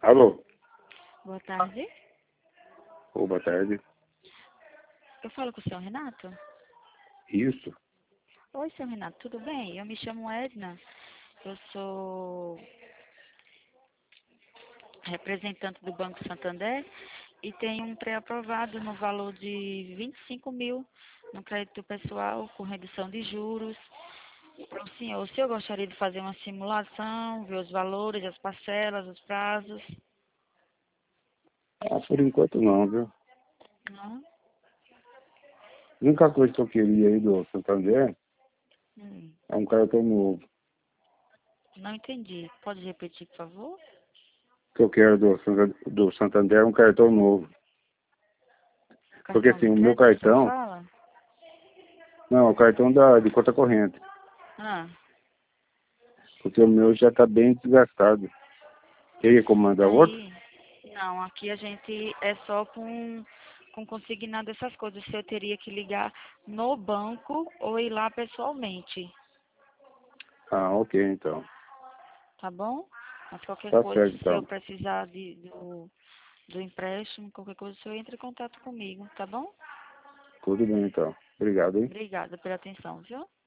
Alô? Boa tarde. Ô, boa tarde. Eu falo com o senhor Renato? Isso? Oi, senhor Renato, tudo bem? Eu me chamo Edna. Eu sou representante do Banco Santander e tenho um pré-aprovado no valor de 25 mil no crédito pessoal com redução de juros. Para o senhor, gostaria de fazer uma simulação, ver os valores, as parcelas, os prazos? Ah, por enquanto não, viu? Não? A única coisa que eu queria aí do Santander Hum, é um cartão novo. não entendi. Pode repetir, por favor? O que eu quero do Santander é um cartão novo. Porque Cartão assim, de o meu crédito, o senhor cartão, fala? não, é o cartão de conta corrente. Ah, Porque o meu já está bem desgastado. Queria comandar outro? aí, não, aqui a gente é só com consignado essas coisas. O senhor teria que ligar no banco ou ir lá pessoalmente, Ah, ok, então. tá bom? Mas qualquer Tá coisa, certo, se eu então. precisar do empréstimo, qualquer coisa, o senhor entra em contato comigo, tá bom? Tudo bem, então. Obrigado, hein? Obrigada pela atenção, viu?